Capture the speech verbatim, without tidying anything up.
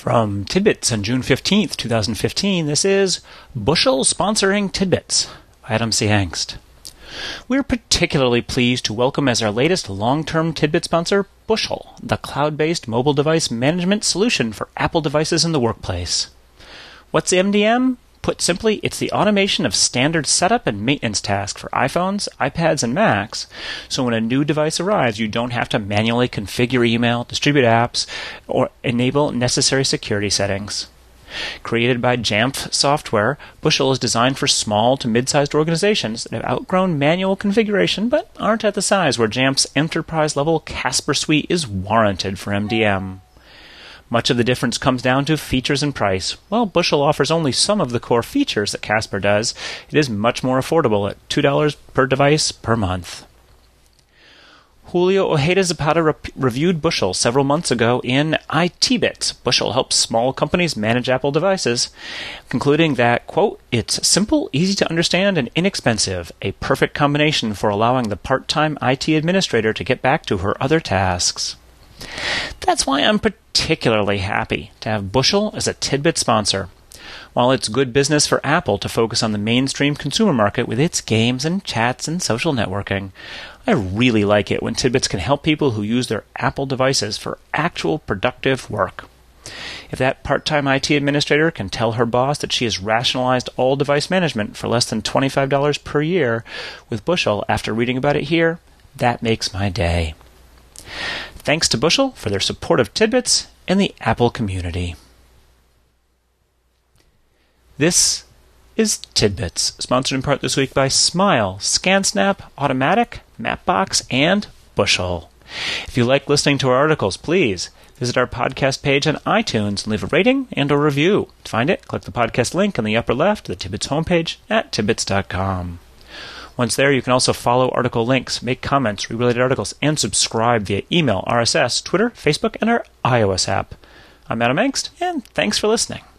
From Tidbits on June fifteenth, twenty fifteen, this is Bushel Sponsoring Tidbits by Adam C. Angst. We're particularly pleased to welcome as our latest long-term Tidbit sponsor, Bushel, the cloud-based mobile device management solution for Apple devices in the workplace. What's M D M? Put simply, it's the automation of standard setup and maintenance tasks for iPhones, iPads, and Macs, so when a new device arrives, you don't have to manually configure email, distribute apps, or enable necessary security settings. Created by Jamf Software, Bushel is designed for small to mid-sized organizations that have outgrown manual configuration but aren't at the size where Jamf's enterprise-level Casper suite is warranted for M D M. Much of the difference comes down to features and price. While Bushel offers only some of the core features that Casper does, it is much more affordable at two dollars per device per month. Julio Ojeda Zapata re- reviewed Bushel several months ago in I T Bits. Bushel helps small companies manage Apple devices, concluding that, quote, it's simple, easy to understand, and inexpensive, a perfect combination for allowing the part-time I T administrator to get back to her other tasks. That's why I'm particularly happy to have Bushel as a Tidbit sponsor. While it's good business for Apple to focus on the mainstream consumer market with its games and chats and social networking, I really like it when Tidbits can help people who use their Apple devices for actual productive work. If that part-time I T administrator can tell her boss that she has rationalized all device management for less than twenty-five dollars per year with Bushel after reading about it here, that makes my day. Thanks to Bushel for their support of Tidbits and the Apple community. This is Tidbits, sponsored in part this week by Smile, ScanSnap, Automatic, Mapbox, and Bushel. If you like listening to our articles, please visit our podcast page on iTunes and leave a rating and a review. To find it, click the podcast link in the upper left of the Tidbits homepage at tidbits dot com. Once there, you can also follow article links, make comments, read related articles, and subscribe via email, R S S, Twitter, Facebook, and our iOS app. I'm Adam Angst, and thanks for listening.